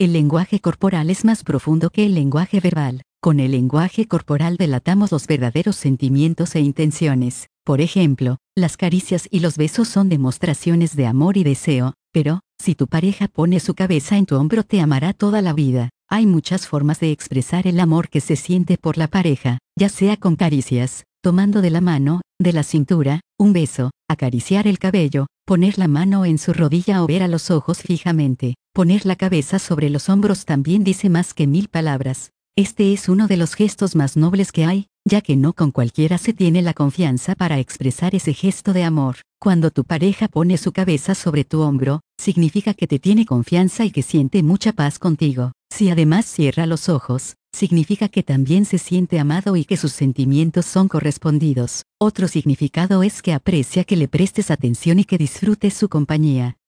El lenguaje corporal es más profundo que el lenguaje verbal. Con el lenguaje corporal delatamos los verdaderos sentimientos e intenciones. Por ejemplo, las caricias y los besos son demostraciones de amor y deseo, pero, si tu pareja pone su cabeza en tu hombro te amará toda la vida. Hay muchas formas de expresar el amor que se siente por la pareja, ya sea con caricias, tomando de la mano, de la cintura, un beso, acariciar el cabello, poner la mano en su rodilla o ver a los ojos fijamente. Poner la cabeza sobre los hombros también dice más que 1000 palabras. Este es uno de los gestos más nobles que hay, ya que no con cualquiera se tiene la confianza para expresar ese gesto de amor. Cuando tu pareja pone su cabeza sobre tu hombro, significa que te tiene confianza y que siente mucha paz contigo. Si además cierra los ojos, significa que también se siente amado y que sus sentimientos son correspondidos. Otro significado es que aprecia que le prestes atención y que disfrutes su compañía.